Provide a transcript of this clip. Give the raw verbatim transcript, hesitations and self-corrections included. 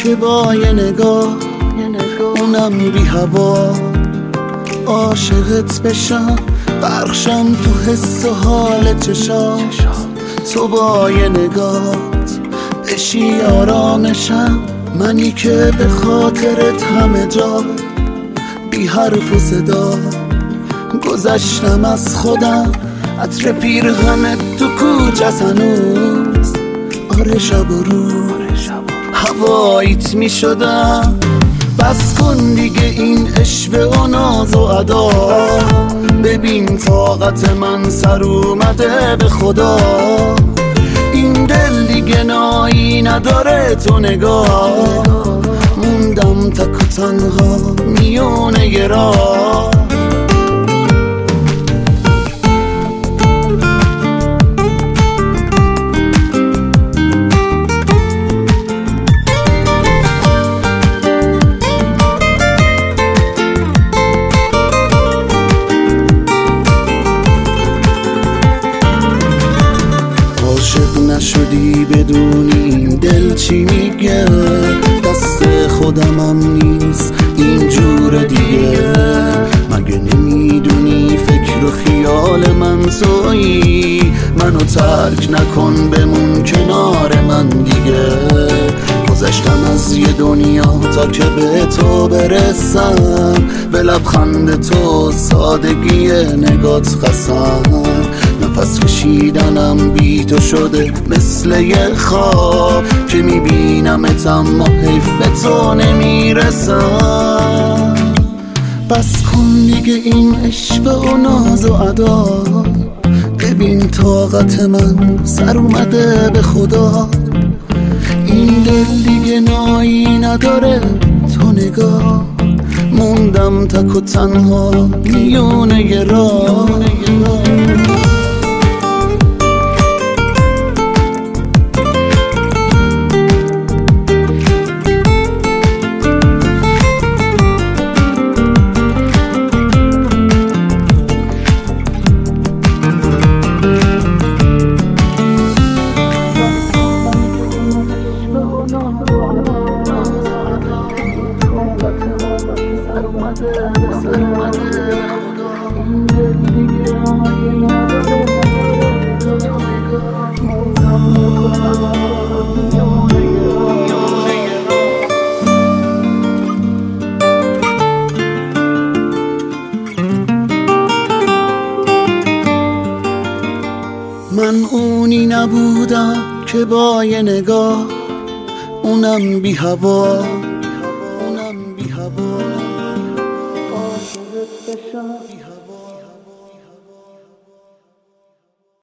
که با یه نگاه اونم بی هوا عاشقت بشم، بخشم تو حس و حال چشام، تو با یه نگاهت بشی آرامشم، منی که به خاطرت همه جا بی حرف و صدا گذشتم از خودم، عطر پیرهنت تو کوچه هنوز آره شب و روز هواییت می شدم. بس کن دیگه این عشق و ناز و ادا، ببین طاقت من سر اومده به خدا، این دل دیگه نایی نداره تو نگاه، موندم تک و تنها میونه ی راه. نشدی بدونی این دل چی میگه، دست خودمم نیست اینجور دیگه، مگه نمیدونی فکر و خیال من تویی، منو ترک نکن بمون کنار من دیگه، گذشتم از یه دنیا تا که به تو برسم، به لبخند تو سادگی نگات قسم، نفس کشیدنم بی تو شده مثل یه خواب که میبینمت اما حیف به تو نمیرسم. بس کن دیگه این عشق و ناز و ادا، ببین طاقت من سر اومده به خدا، این دل دیگه نایی نداره تو نگاه، موندم تک و تنها میونه ی راه. من اونی نبودم که با یه نگاه اونم بی هوا اونم بی هوا عاشقت بشم.